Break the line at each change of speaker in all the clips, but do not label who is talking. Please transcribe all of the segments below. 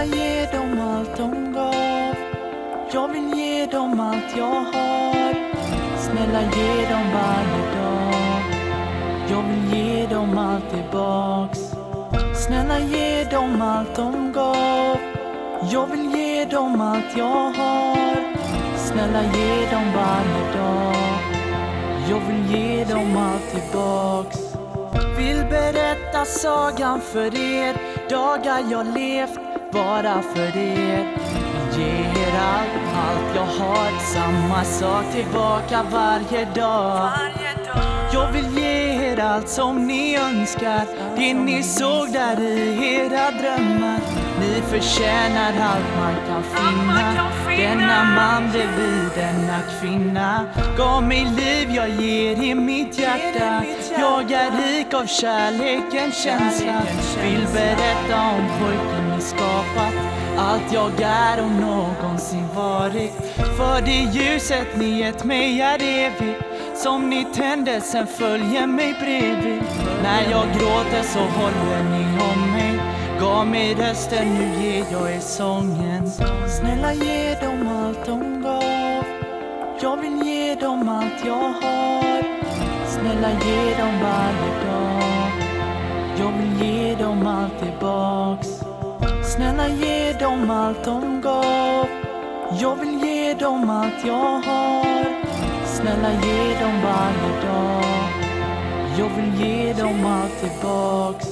ge dem allt de gav. Jag vill ge dem allt jag har. Snälla ge dem varje dag. Jag vill ge dem allt tillbaks. Snälla ge dem allt de gav. Jag vill ge dem allt jag har. Snälla ge dem varje dag. Jag vill ge dem allt tillbaks. Vill berätta sagan för er. Dagar jag levt bara för er. Ge er allt jag har. Samma sak tillbaka varje dag. Jag vill ge er allt som ni önskar. Det ni såg där i era drömmar. Ni förtjänar allt man kan finna. Denna man bredvid denna kvinna gav mig liv, jag ger i mitt hjärta. Jag är rik av kärlekens känsla. Vill berätta om pojken ni skapat. Allt jag är och någonsin varit. För det ljuset ni gett mig är evigt. Som ni tände sen följer mig bredvid. När jag gråter så håller ni om mig. Gav mig rösten, nu ger jag er sången. Snälla ge dem allt de gav. Jag vill ge dem allt jag har. Snälla ge dem varje dag. Jag vill ge dem allt tillbaks. Snälla ge dem allt de gav. Jag vill ge dem allt jag har. Snälla ge dem varje dag. Jag vill ge dem allt tillbaks.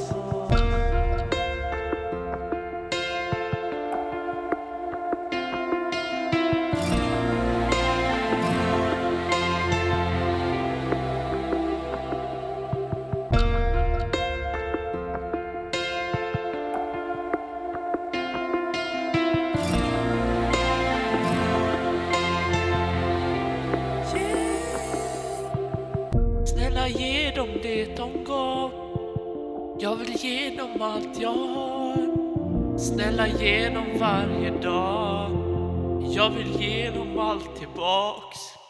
Snälla ge dem det de gav. Jag vill ge dem allt jag har. Snälla ge dem varje dag. Jag vill ge dem allt tillbaks.